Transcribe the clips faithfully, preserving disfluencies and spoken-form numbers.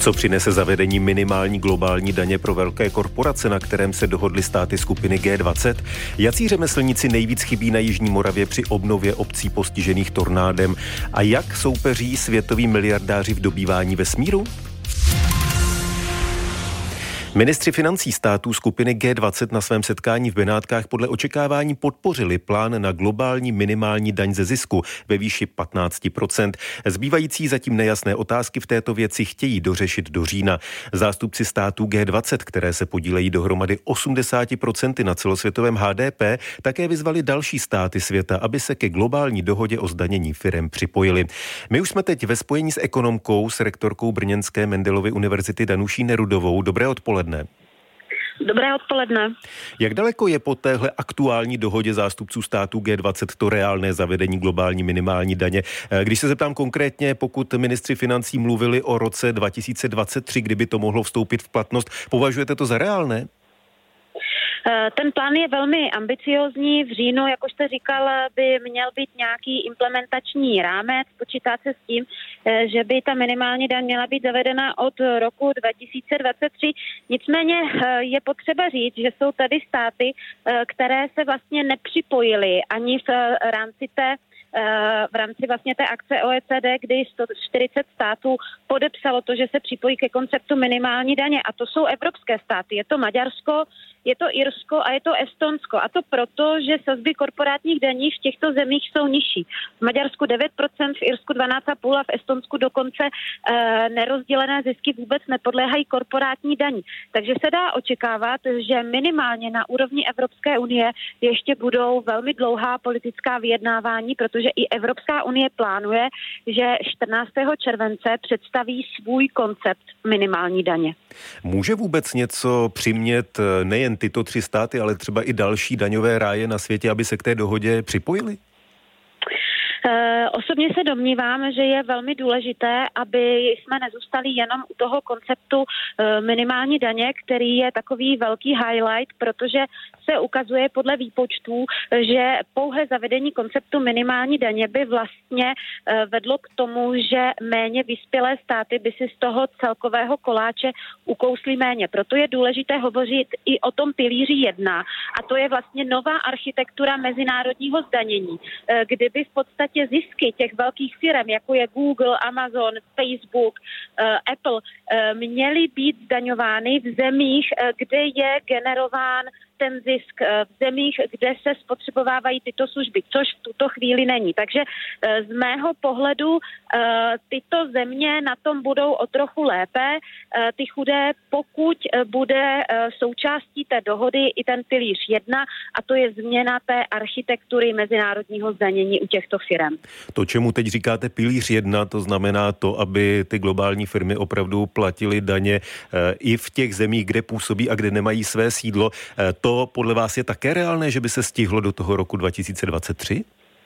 Co přinese zavedení minimální globální daně pro velké korporace, na kterém se dohodly státy skupiny G dvacet? Jací řemeslníci nejvíc chybí na Jižní Moravě při obnově obcí postižených tornádem? A jak soupeří světoví miliardáři v dobývání vesmíru? Ministři financí států skupiny G dvacet na svém setkání v Benátkách podle očekávání podpořili plán na globální minimální daň ze zisku ve výši patnáct procent. Zbývající zatím nejasné otázky v této věci chtějí dořešit do října. Zástupci států G dvacet, které se podílejí dohromady osmdesát procent na celosvětovém H D P, také vyzvali další státy světa, aby se ke globální dohodě o zdanění firem připojili. My už jsme teď ve spojení s ekonomkou, s rektorkou brněnské Mendelovy univerzity Danuší Nerudovou. Dobré odpoledne. Dobré odpoledne. Jak daleko je po téhle aktuální dohodě zástupců států G dvacet to reálné zavedení globální minimální daně? Když se zeptám konkrétně, pokud ministři financí mluvili o roce dva tisíce dvacet tři, kdyby to mohlo vstoupit v platnost, považujete to za reálné? Ten plán je velmi ambiciózní. V říjnu, jak už jste říkal, by měl být nějaký implementační rámec. Počítá se s tím, že by ta minimální daň měla být zavedena od roku dva tisíce dvacet tři. Nicméně je potřeba říct, že jsou tady státy, které se vlastně nepřipojily ani v rámci té v rámci vlastně té akce O E C D, kdy sto čtyřicet států podepsalo to, že se připojí ke konceptu minimální daně. A to jsou evropské státy. Je to Maďarsko, je to Irsko a je to Estonsko. A to proto, že sazby korporátních daní v těchto zemích jsou nižší. V Maďarsku devět procent, v Irsku dvanáct celá pět procenta a v Estonsku dokonce e, nerozdělené zisky vůbec nepodléhají korporátní daní. Takže se dá očekávat, že minimálně na úrovni Evropské unie ještě budou velmi dlouhá politická vyjednávání, protože i Evropská unie plánuje, že čtrnáctého července představí svůj koncept minimální daně. Může vůbec něco přimět nejen tyto tři státy, ale třeba i další daňové ráje na světě, aby se k té dohodě připojili? Osobně se domnívám, že je velmi důležité, aby jsme nezůstali jenom u toho konceptu minimální daně, který je takový velký highlight, protože se ukazuje podle výpočtů, že pouhé zavedení konceptu minimální daně by vlastně vedlo k tomu, že méně vyspělé státy by si z toho celkového koláče ukously méně. Proto je důležité hovořit i o tom pilíři jedna, a to je vlastně nová architektura mezinárodního zdanění, kdyby v podstatě zisky těch velkých firm, jako je Google, Amazon, Facebook, Apple, měly být zdaňovány v zemích, kde je generován ten zisk, v zemích, kde se spotřebovávají tyto služby, což v tuto chvíli není. Takže z mého pohledu tyto země na tom budou o trochu lépe. Ty chudé, pokud bude součástí té dohody i ten pilíř jedna, a to je změna té architektury mezinárodního zdanění u těchto firm. To, čemu teď říkáte pilíř jedna, to znamená to, aby ty globální firmy opravdu platily daně i v těch zemích, kde působí a kde nemají své sídlo. To podle vás je také reálné, že by se stihlo do toho roku dva tisíce dvacet tři?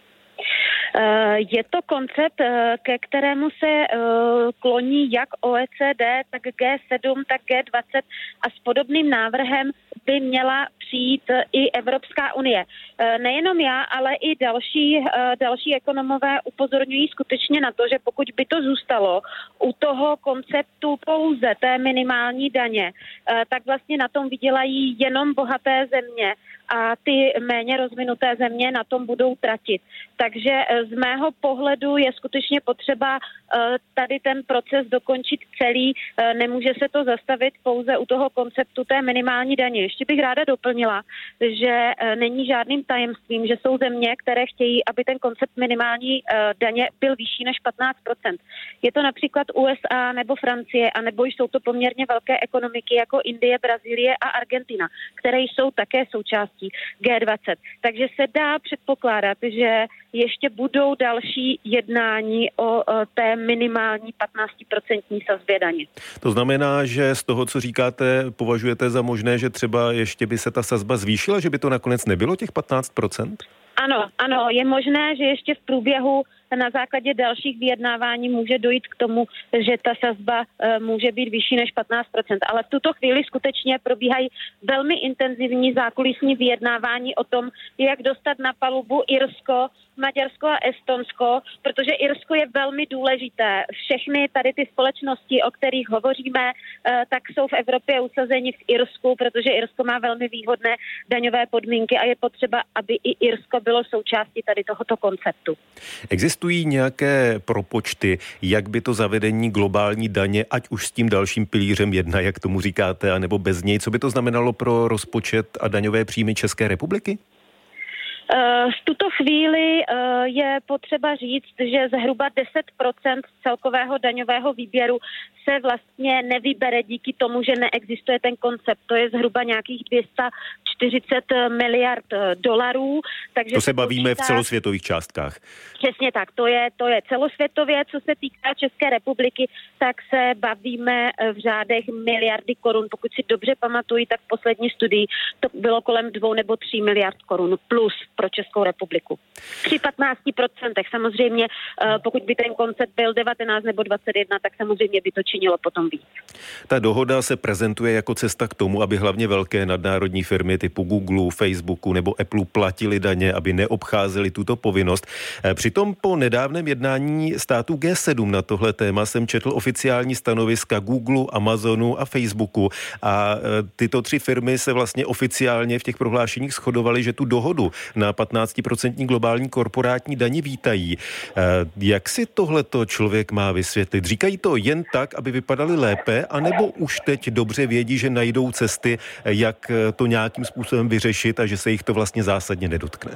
Je to koncept, ke kterému se kloní jak O E C D, tak G sedm, tak G dvacet a s podobným návrhem by měla přijít i Evropská unie. Nejenom já, ale i další, další ekonomové upozorňují skutečně na to, že pokud by to zůstalo u toho konceptu pouze té minimální daně, tak vlastně na tom vydělají jenom bohaté země a ty méně rozvinuté země na tom budou tratit. Takže z mého pohledu je skutečně potřeba tady ten proces dokončit celý. Nemůže se to zastavit pouze u toho konceptu té minimální daně. Ještě bych ráda doplnila, že není žádným tajemstvím, že jsou země, které chtějí, aby ten koncept minimální daně byl vyšší než patnáct procent. Je to například U S A nebo Francie, anebo jsou to poměrně velké ekonomiky jako Indie, Brazílie a Argentina, které jsou také součástí G dvacet. Takže se dá předpokládat, že ještě budou další jednání o té minimální patnáct procent sazbě daně. To znamená, že z toho, co říkáte, považujete za možné, že třeba ještě by se ta sazba zvýšila, že by to nakonec nebylo těch patnáct procent? Ano, ano, je možné, že ještě v průběhu na základě dalších vyjednávání může dojít k tomu, že ta sazba e, může být vyšší než patnáct procent. Ale v tuto chvíli skutečně probíhají velmi intenzivní zákulisní vyjednávání o tom, jak dostat na palubu Irsko, Maďarsko a Estonsko, protože Irsko je velmi důležité. Všechny tady ty společnosti, o kterých hovoříme, tak jsou v Evropě usazeni v Irsku, protože Irsko má velmi výhodné daňové podmínky a je potřeba, aby i Irsko bylo součástí tady tohoto konceptu. Existují nějaké propočty, jak by to zavedení globální daně, ať už s tím dalším pilířem jedna, jak tomu říkáte, anebo bez něj, co by to znamenalo pro rozpočet a daňové příjmy České republiky? V tuto chvíli je potřeba říct, že zhruba deset procent celkového daňového výběru se vlastně nevybere díky tomu, že neexistuje ten koncept. To je zhruba nějakých dvě stě čtyřicet miliard dolarů. Takže to se bavíme počítá v celosvětových částkách. Přesně tak, to je, to je celosvětově. Co se týká České republiky, tak se bavíme v řádech miliardy korun. Pokud si dobře pamatuji, tak v poslední studii to bylo kolem dvou nebo tří miliard korun plus pro Českou republiku. Při patnácti procentech samozřejmě, pokud by ten koncept byl devatenáct nebo dvacet jedna, tak samozřejmě by to činilo potom víc. Ta dohoda se prezentuje jako cesta k tomu, aby hlavně velké nadnárodní firmy typu Google, Facebooku nebo Apple platili daně, aby neobcházeli tuto povinnost. Přitom po nedávném jednání států G sedm na tohle téma jsem četl oficiální stanoviska Google, Amazonu a Facebooku a tyto tři firmy se vlastně oficiálně v těch prohlášeních shodovaly, že tu dohodu na patnáct procent globální korporátní daně vítají. Jak si tohleto člověk má vysvětlit? Říkají to jen tak, aby vypadali lépe, anebo už teď dobře vědí, že najdou cesty, jak to nějakým způsobem vyřešit a že se jich to vlastně zásadně nedotkne?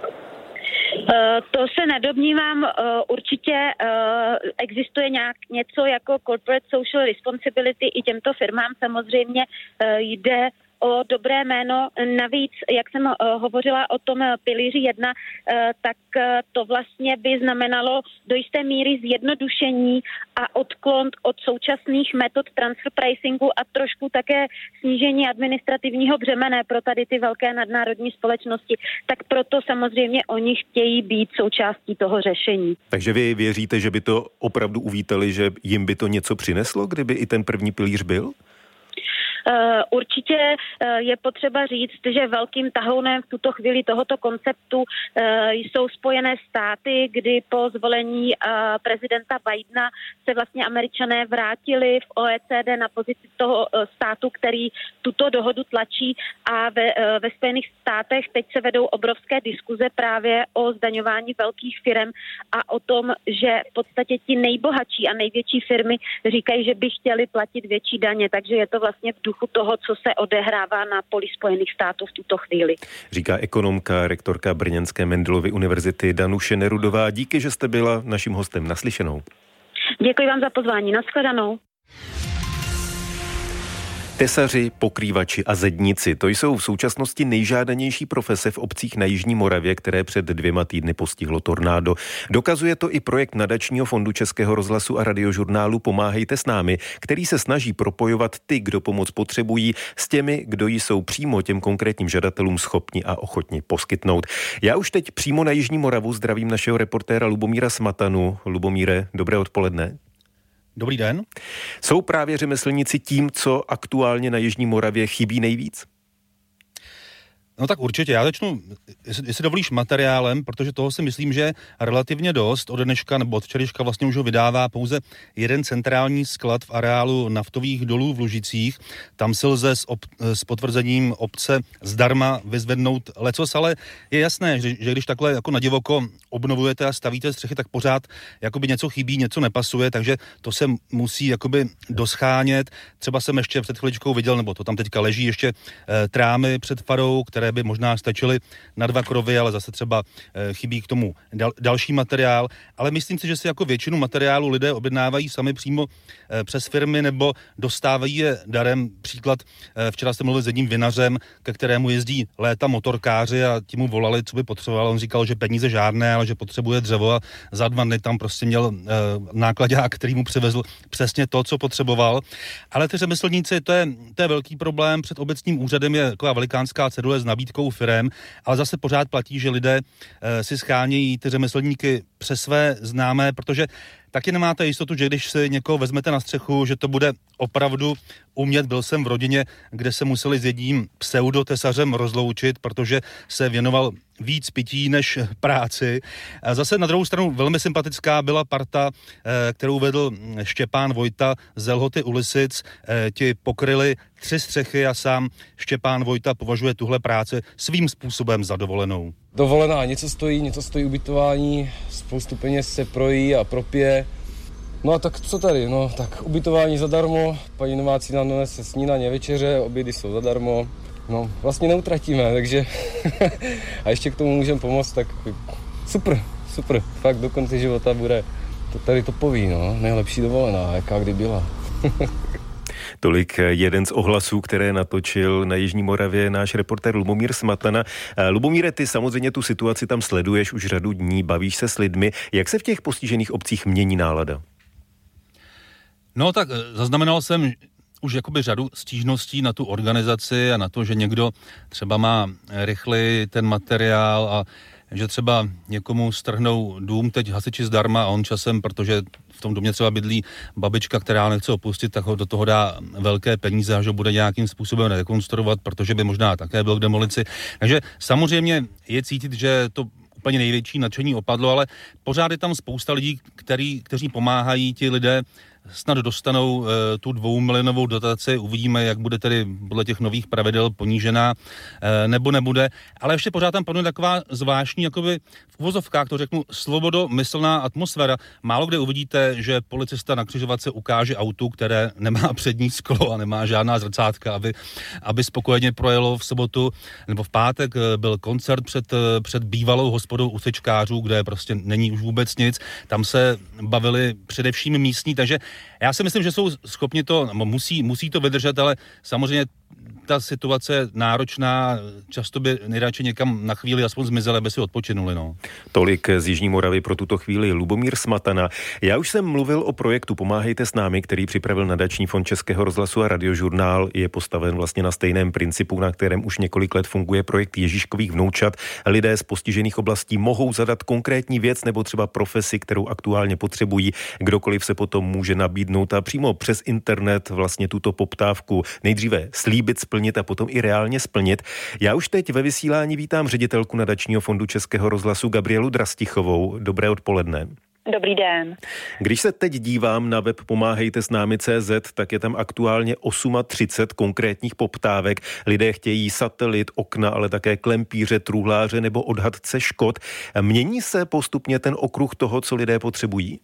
To se nedomnívám. Určitě existuje nějak něco jako corporate social responsibility. I těmto firmám samozřejmě jde o dobré jméno. Navíc, jak jsem hovořila o tom pilíři jedna, tak to vlastně by znamenalo do jisté míry zjednodušení a odklon od současných metod transfer pricingu a trošku také snížení administrativního břemene pro tady ty velké nadnárodní společnosti. Tak proto samozřejmě oni chtějí být součástí toho řešení. Takže vy věříte, že by to opravdu uvítali, že jim by to něco přineslo, kdyby i ten první pilíř byl? Určitě je potřeba říct, že velkým tahounem v tuto chvíli tohoto konceptu jsou Spojené státy, kdy po zvolení prezidenta Bidena se vlastně Američané vrátili v O E C D na pozici toho státu, který tuto dohodu tlačí a ve, ve Spojených státech teď se vedou obrovské diskuze právě o zdaňování velkých firm a o tom, že v podstatě ti nejbohatší a největší firmy říkají, že by chtěli platit větší daně, takže je to vlastně v duchu toho, co se odehrává na poli Spojených států v tuto chvíli. Říká ekonomka, rektorka Brněnské Mendelovy univerzity Danuše Nerudová. Díky, že jste byla naším hostem. Naslyšenou. Děkuji vám za pozvání. Nashledanou. Tesaři, pokrývači a zedníci, to jsou v současnosti nejžádanější profese v obcích na Jižní Moravě, které před dvěma týdny postihlo tornádo. Dokazuje to i projekt Nadačního fondu Českého rozhlasu a radiožurnálu Pomáhejte s námi, který se snaží propojovat ty, kdo pomoc potřebují, s těmi, kdo ji jsou přímo těm konkrétním žadatelům schopni a ochotni poskytnout. Já už teď přímo na Jižní Moravu zdravím našeho reportéra Lubomíra Smatanu. Lubomíre, dobré odpoledne. Dobrý den. Jsou právě řemeslníci tím, co aktuálně na Jižní Moravě chybí nejvíc? No tak určitě, já začnu, jestli, jestli dovolíš, materiálem, protože toho si myslím, že relativně dost. Od dneška nebo od včerejška vlastně už ho vydává pouze jeden centrální sklad v areálu naftových dolů v Lužicích. Tam si lze s, ob, s potvrzením obce zdarma vyzvednout lecos, ale je jasné, že, že když takhle jako na divoko obnovujete a stavíte střechy, tak pořád jakoby něco chybí, něco nepasuje, takže to se musí jakoby doschánět. Třeba jsem ještě před chviličkou viděl, nebo to tam teďka leží ještě e, trámy před farou, které by možná stačily na dva krovy, ale zase třeba e, chybí k tomu dal, další materiál. Ale myslím si, že si jako většinu materiálu lidé objednávají sami přímo e, přes firmy nebo dostávají je darem. Příklad, e, včera jsem mluvil s jedním vinařem, ke kterému jezdí léta motorkáři a ti mu volali, co by potřeboval. On říkal, že peníze žádné, ale že potřebuje dřevo a za dva dny tam prostě měl e, nákladák, který mu přivezl přesně to, co potřeboval. Ale ty řemeslníci, to je, to je velký problém. Před obecním úřadem je taková velikánská cedule s nabídkou firem, ale zase pořád platí, že lidé e, si schánějí ty řemeslníky přes své známé, protože taky nemáte jistotu, že když si někoho vezmete na střechu, že to bude opravdu umět. Byl jsem v rodině, kde se museli s jedním pseudotesařem rozloučit, protože se věnoval víc pití než práci. A zase na druhou stranu velmi sympatická byla parta, kterou vedl Štěpán Vojta z Lhoty u Lisic. Ti pokryli tři střechy a sám Štěpán Vojta považuje tuhle práci svým způsobem za dovolenou. Dovolená něco stojí, něco stojí ubytování, spoustu peněz se projí a propije. No a tak co tady? No tak ubytování zadarmo, paní Nováci nám donese snídaně, večeře, obědy jsou zadarmo. No vlastně neutratíme, takže a ještě k tomu můžeme pomoct, tak super, super. Fakt do konce života bude to tady topový, no, nejlepší dovolená, jaká kdy byla. Tolik jeden z ohlasů, které natočil na Jižní Moravě náš reportér Lubomír Smatana. Lubomíre, ty samozřejmě tu situaci tam sleduješ už řadu dní, bavíš se s lidmi. Jak se v těch postižených obcích mění nálada? No tak zaznamenal jsem už jakoby řadu stížností na tu organizaci a na to, že někdo třeba má rychlý ten materiál a že třeba někomu strhnou dům teď hasiči zdarma a on časem, protože v tom domě třeba bydlí babička, která nechce opustit, tak ho do toho dá velké peníze a že bude nějakým způsobem rekonstruovat, protože by možná také byl k demolici. Takže samozřejmě je cítit, že to úplně největší nadšení opadlo, ale pořád je tam spousta lidí, který, kteří pomáhají, ti lidé snad dostanou e, tu dvoumilionovou dotaci, uvidíme, jak bude tedy podle těch nových pravidel ponížená, e, nebo nebude, ale ještě pořád tam panuje taková zvláštní, jakoby v uvozovkách to řeknu, svobodomyslná atmosféra. Málo kde uvidíte, že policista na křižovatce ukáže autu, které nemá přední sklo a nemá žádná zrcátka, aby, aby spokojeně projelo v sobotu nebo v pátek. Byl koncert před, před bývalou hospodou Usečkářů, kde prostě není už vůbec nic. Tam se bavili především místní, takže já si myslím, že jsou schopni to, musí, musí to vydržet, ale samozřejmě ta situace je náročná, často by nejradši někam na chvíli aspoň zmizeli, aby si odpočinuli. No. Tolik z Jižní Moravy pro tuto chvíli Lubomír Smatana. Já už jsem mluvil o projektu Pomáhejte s námi, který připravil Nadační fond Českého rozhlasu a Radiožurnál. Je postaven vlastně na stejném principu, na kterém už několik let funguje projekt Ježíškových vnoučat. Lidé z postižených oblastí mohou zadat konkrétní věc nebo třeba profesi, kterou aktuálně potřebují. Kdokoliv se potom může nabídnout a přímo přes internet vlastně tuto poptávku nejdříve slíbit, splnit a potom i reálně splnit. Já už teď ve vysílání vítám ředitelku Nadačního fondu Českého rozhlasu Gabrielu Drastichovou. Dobré odpoledne. Dobrý den. Když se teď dívám na web pomáhejte s námi tečka cé zet, tak je tam aktuálně třicet osm konkrétních poptávek. Lidé chtějí satelit, okna, ale také klempíře, truhláře nebo odhadce škod. Mění se postupně ten okruh toho, co lidé potřebují?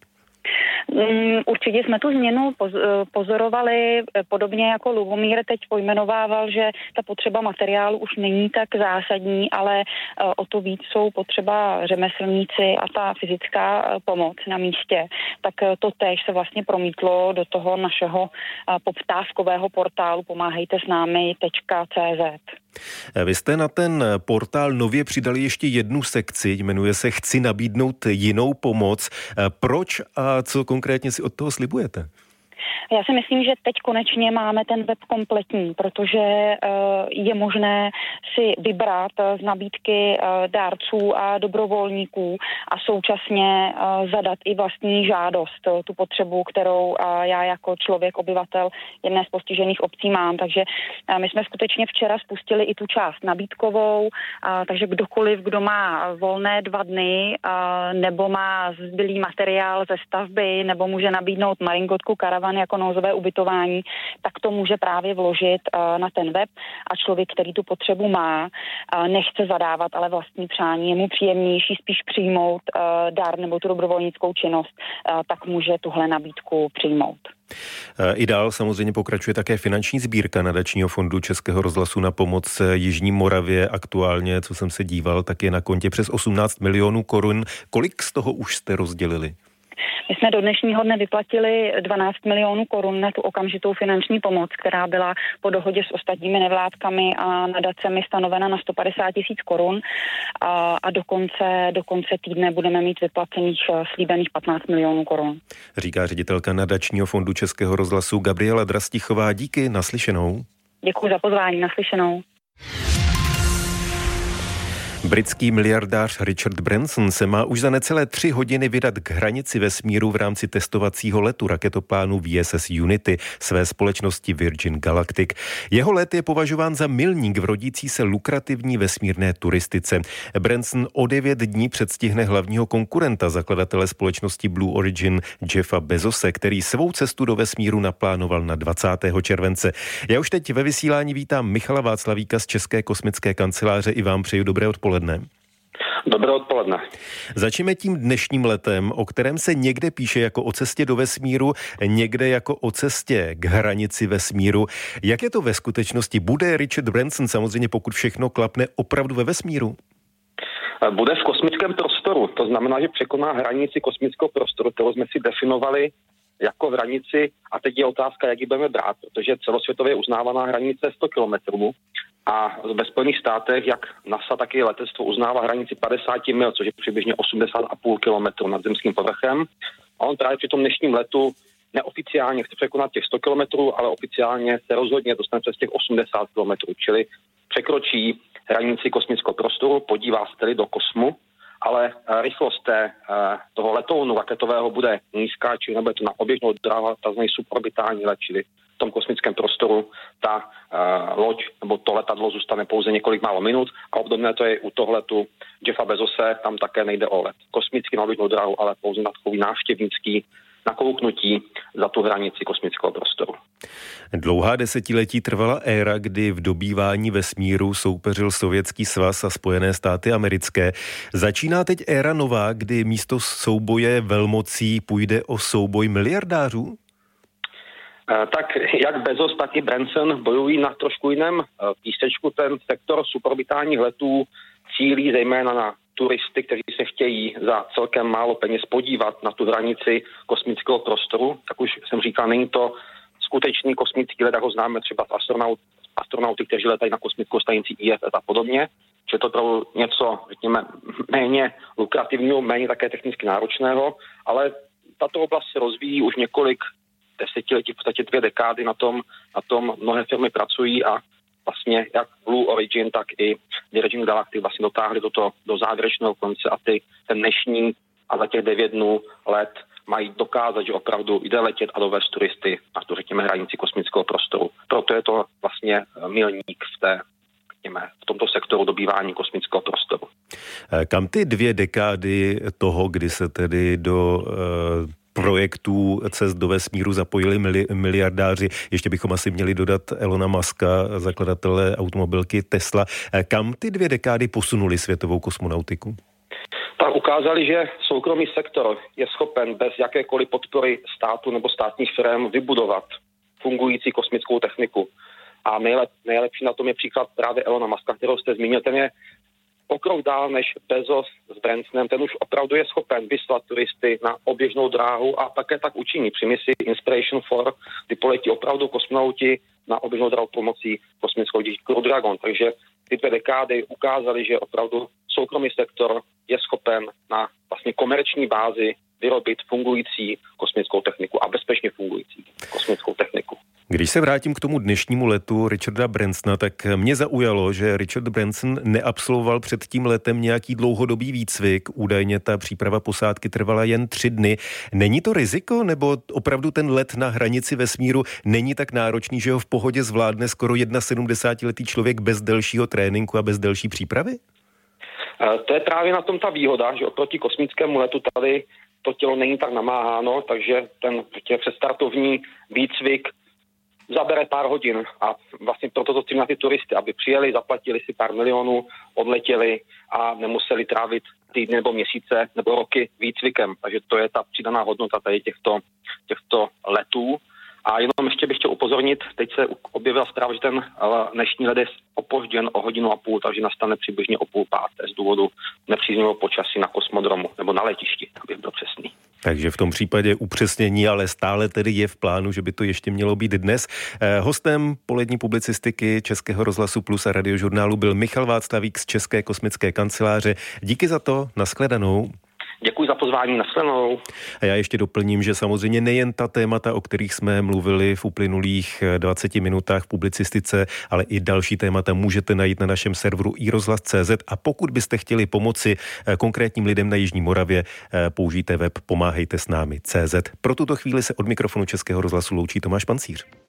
Určitě jsme tu změnu pozorovali, podobně jako Lubomír teď pojmenovával, že ta potřeba materiálu už není tak zásadní, ale o to víc jsou potřeba řemeslníci a ta fyzická pomoc na místě. Tak to též se vlastně promítlo do toho našeho poptávkového portálu pomáhejte s námi tečka cé zet. Vy jste na ten portál nově přidali ještě jednu sekci, jmenuje se Chci nabídnout jinou pomoc. Proč a co konkrétně si od toho slibujete? Já si myslím, že teď konečně máme ten web kompletní, protože uh, je možné si vybrat z nabídky uh, dárců a dobrovolníků a současně uh, zadat i vlastní žádost, uh, tu potřebu, kterou uh, já jako člověk, obyvatel jedné z postižených obcí mám. Takže uh, my jsme skutečně včera spustili i tu část nabídkovou, uh, takže kdokoliv, kdo má volné dva dny uh, nebo má zbylý materiál ze stavby nebo může nabídnout maringotku karavan jako nouzové ubytování, tak to může právě vložit uh, na ten web a člověk, který tu potřebu má, uh, nechce zadávat, ale vlastní přání, je mu příjemnější spíš přijmout uh, dar nebo tu dobrovolnickou činnost, uh, tak může tuhle nabídku přijmout. I dál samozřejmě pokračuje také finanční sbírka Nadačního fondu Českého rozhlasu na pomoc Jižní Moravě. Aktuálně, co jsem se díval, tak je na kontě přes osmnáct milionů korun. Kolik z toho už jste rozdělili? My jsme do dnešního dne vyplatili dvanáct milionů korun na tu okamžitou finanční pomoc, která byla po dohodě s ostatními nevládkami a nadacemi stanovena na sto padesát tisíc korun a, a do konce, do konce týdne budeme mít vyplacených slíbených patnáct milionů korun. Říká ředitelka Nadačního fondu Českého rozhlasu Gabriela Drastichová. Díky, naslyšenou. Děkuji za pozvání, naslyšenou. Britský miliardář Richard Branson se má už za necelé tři hodiny vydat k hranici vesmíru v rámci testovacího letu raketoplánu V S S Unity své společnosti Virgin Galactic. Jeho let je považován za milník v rodící se lukrativní vesmírné turistice. Branson o devět dní předstihne hlavního konkurenta zakladatele společnosti Blue Origin Jeffa Bezose, který svou cestu do vesmíru naplánoval na dvacátého července. Já už teď ve vysílání vítám Michala Václavíka z České kosmické kanceláře. I vám přeju dobré odpoledne. Dobré odpoledne. Začneme tím dnešním letem, o kterém se někde píše jako o cestě do vesmíru, někde jako o cestě k hranici vesmíru. Jak je to ve skutečnosti? Bude Richard Branson, samozřejmě pokud všechno klapne, opravdu ve vesmíru? Bude v kosmickém prostoru. To znamená, že překoná hranici kosmického prostoru, kterou jsme si definovali jako hranici, a teď je otázka, jak ji budeme brát, protože celosvětově je uznávaná hranice sto kilometrů a ve Spojených státech, jak NASA, tak i letectvo uznává hranici padesát mil, což je přibližně osmdesát a půl kilometru nad zemským povrchem. A on právě při tom dnešním letu neoficiálně chce překonat těch sto kilometrů, ale oficiálně se rozhodně dostane přes těch osmdesát kilometrů, čili překročí hranici kosmického prostoru, podívá se tedy do kosmu, ale rychlost té, toho letounu raketového bude nízká, čili nebude to na oběžnou dráhu, takzvaný suborbitální let, čili v tom kosmickém prostoru ta uh, loď nebo to letadlo zůstane pouze několik málo minut a obdobné to je u toho letu Jeffa Bezose, tam také nejde o let kosmický na oběžnou dráhu, ale pouze na takový návštěvnický nakouknutí za tu hranici kosmického prostoru. Dlouhá desetiletí trvala éra, kdy v dobývání vesmíru soupeřil Sovětský svaz a Spojené státy americké. Začíná teď éra nová, kdy místo souboje velmocí půjde o souboj miliardářů? Tak jak Bezos, tak i Branson bojují na trošku jiném písečku. Ten sektor suborbitálních letů cílí zejména na turisty, kteří se chtějí za celkem málo peněz podívat na tu hranici kosmického prostoru. Tak už jsem říkal, není to skutečný kosmický let, jak ho známe třeba z astronaut, astronauty, kteří letají na kosmickou stanici I S S a podobně. Že to opravdu něco, řekněme, méně lukrativního, méně také technicky náročného, ale tato oblast se rozvíjí už několik desetiletí, v podstatě dvě dekády na tom, na tom mnohé firmy pracují a vlastně jak Blue Origin, tak i Virgin Galactic vlastně dotáhli do, to, do závěrečného konce a ty, ten dnešní a za těch devět dnů let mají dokázat, že opravdu jde letět a dovést turisty na tu, řekněme, hranici kosmického prostoru. Proto je to vlastně milník v té, řekněme, v tomto sektoru dobývání kosmického prostoru. Kam ty dvě dekády toho, kdy se tedy do uh... projektů cest do vesmíru zapojili mili, miliardáři. Ještě bychom asi měli dodat Elona Muska, zakladatele automobilky Tesla. Kam ty dvě dekády posunuli světovou kosmonautiku? Tak ukázali, že soukromý sektor je schopen bez jakékoliv podpory státu nebo státních firm vybudovat fungující kosmickou techniku. A nejlep, nejlepší na tom je příklad právě Elona Muska, kterou jste zmínil. Ten je o krok dál než Bezos s Bransonem, ten už opravdu je schopen vyslat turisty na oběžnou dráhu a také tak učiní při misi Inspiration čtyři, kdy poletí opravdu kosmonauti na oběžnou dráhu pomocí kosmickou lodí Crew Dragon. Takže ty dvě dekády ukázaly, že opravdu soukromý sektor je schopen na vlastně komerční bázi vyrobit fungující kosmickou techniku a bezpečně fungující kosmickou techniku. Když se vrátím k tomu dnešnímu letu Richarda Bransona, tak mě zaujalo, že Richard Branson neabsolvoval před tím letem nějaký dlouhodobý výcvik. Údajně ta příprava posádky trvala jen tři dny. Není to riziko, nebo opravdu ten let na hranici vesmíru není tak náročný, že ho v pohodě zvládne skoro sedmdesátiletý člověk bez delšího tréninku a bez delší přípravy? To je právě na tom ta výhoda, že oproti kosmickému letu tady to tělo není tak namáháno, takže ten předstartovní výcvik zabere pár hodin a vlastně proto to chci na ty turisty, aby přijeli, zaplatili si pár milionů, odletěli a nemuseli trávit týdny nebo měsíce nebo roky výcvikem. Takže to je ta přidaná hodnota tady těchto, těchto letů. A jenom ještě bych chtěl upozornit, teď se objevila zpráva, že ten dnešní let je opožděn o hodinu a půl, takže nastane přibližně o půl páté z důvodu nepříznivého počasí na kosmodromu nebo na letišti, abych byl přesný. Takže v tom případě upřesnění, ale stále tedy je v plánu, že by to ještě mělo být dnes. Hostem polední publicistiky Českého rozhlasu Plus a Radiožurnálu byl Michal Václavík z České kosmické kanceláře. Díky za to, nashledanou. Děkuji za pozvání, nashledanou. A já ještě doplním, že samozřejmě nejen ta témata, o kterých jsme mluvili v uplynulých dvaceti minutách v publicistice, ale i další témata můžete najít na našem serveru i rozhlas tečka cé zet a pokud byste chtěli pomoci konkrétním lidem na Jižní Moravě, použijte web pomáhejte s námi tečka cé zet. Pro tuto chvíli se od mikrofonu Českého rozhlasu loučí Tomáš Pancíř.